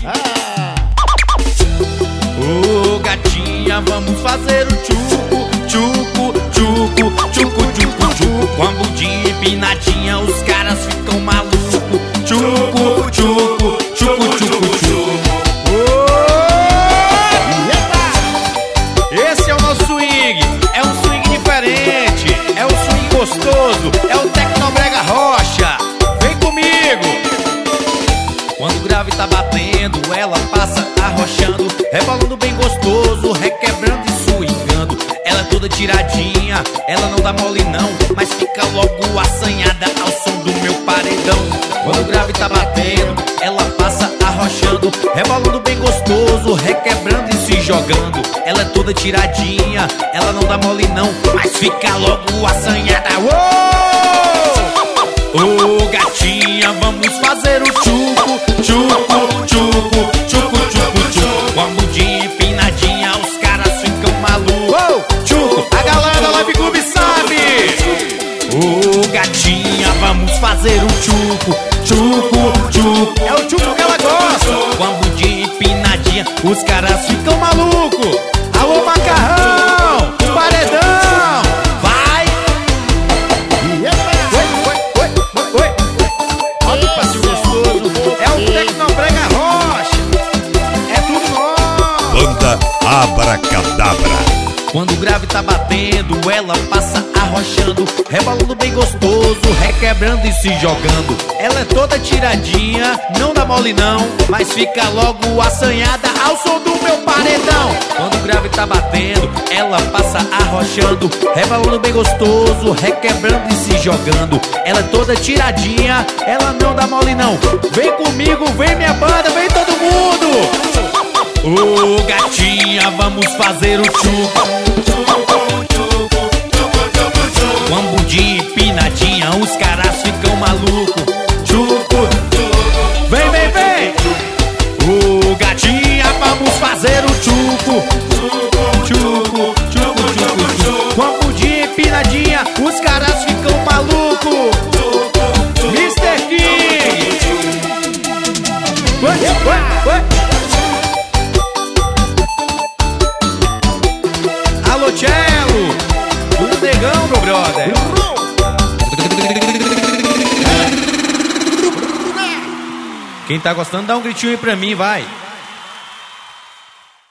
Ô gatinha, vamos fazer o tchucu, tchucu, tchucu, tchucu, tchucu, tchucu. Com a bundinha empinadinha, os caras ficam malucos. Tchucu, tchucu, tchucu, tchucu, tchucu. Esse é o nosso swing, é um swing diferente, é um swing gostoso, é o Tecnobrega Rocha. Vem comigo! Quando o grave tá batendo, ela passa arrochando, rebolando bem gostoso, requebrando e swingando. Ela é toda tiradinha, ela não dá mole não, mas fica logo assanhada ao som do meu paredão. Quando o grave tá batendo, ela passa arrochando, rebolando bem gostoso, requebrando e se jogando. Ela é toda tiradinha, ela não dá mole não, mas fica logo assanhada. Ô gatinha, vamos fazer o tchucu, tchucu, tchucu, tchucu, tchucu, tchucu. Com a bundinha empinadinha, os caras ficam malucos. Tchucu, a galera da Live Club sabe. Ô gatinha, vamos fazer o tchucu, tchucu, tchucu. É o tchucu que ela gosta. Com a bundinha empinadinha, os caras ficam malucos. Alô, macarrão, paredão, vai. Olha o passinho gostoso. É o Tecnobrega Rocha. É tudo nosso. Banda Abracadabra. Quando o grave tá batendo, ela passa arrochando, rebolando bem gostoso, requebrando e se jogando. Ela é toda tiradinha, não dá mole não, mas fica logo assanhada ao som do meu paredão. Quando o grave tá batendo, ela passa arrochando, rebolando bem gostoso, requebrando e se jogando. Ela é toda tiradinha, ela não dá mole não. Vem comigo, vem minha banda, vem todo mundo. Ô gatinha, vamos fazer o tchucu. Com a bundinha empinadinha, os caras ficam malucos. Tchucu, vem, vem, vem. Ô gatinha, vamos fazer o tchucu. Tchucu, tchucu, tchucu, tchucu. Com a bundinha empinadinha, os caras ficam malucos. Mr. King. Ué. Alô, Cello! Tudo negão, meu brother! Quem tá gostando, dá um gritinho aí pra mim, vai!